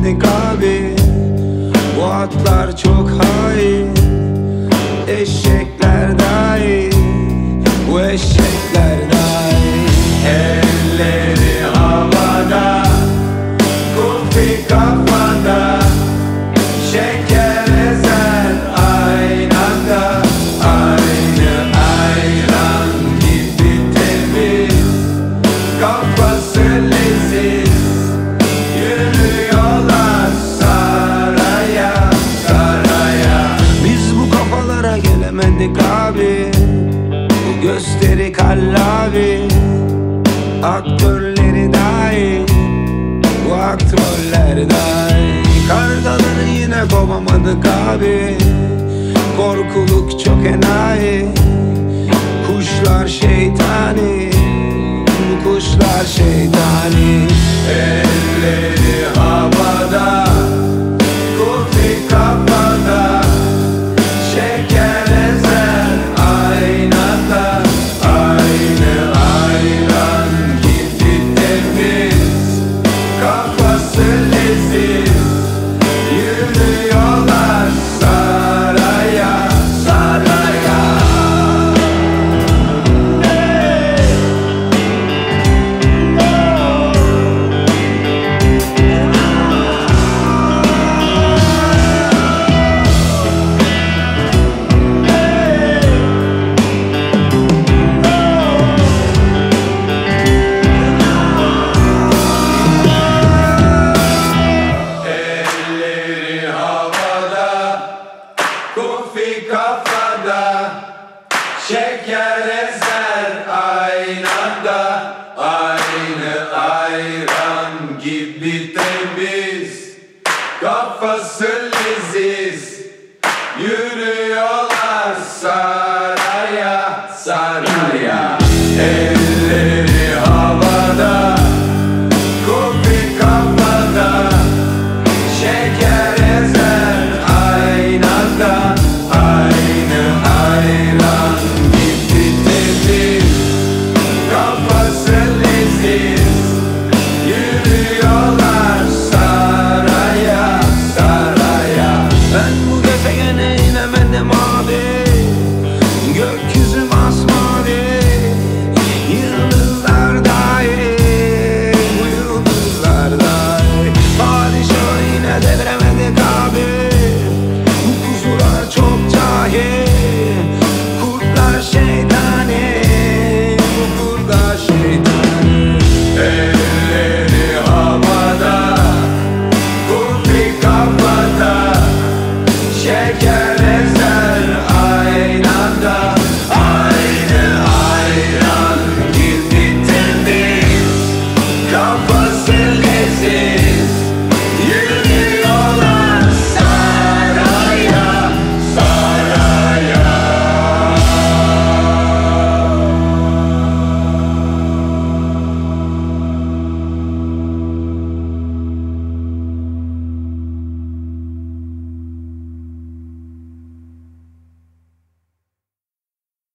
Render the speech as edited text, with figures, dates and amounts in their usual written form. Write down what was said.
gelemedik abi. Bu atlar çok hain, eşekler dahi, bu eşekler dahi. Elleri havada, kufi kafada, şeker ezer aynada. Aynı ayran gibi temiz, kafası leziz, yürüyorlar saraya, saraya. Biz bu kafalara gelemedik abi, bu gösteri kallavi, aktörleri dahi, bu aktörler dahi. Kargaları yine kovamadık abi, korkuluk çok enayi. Kuşlar şeytani, bu kuşlar şeytani. Elleri havada, kufi kafada, şeker ezer aynada. Aynı ayran gibi temiz, kafası leziz, yürüyorlar saraya, saraya. Elleri havada, kufi kafada, şeker ezer aynada. Aynı ayran gibi temiz, kafası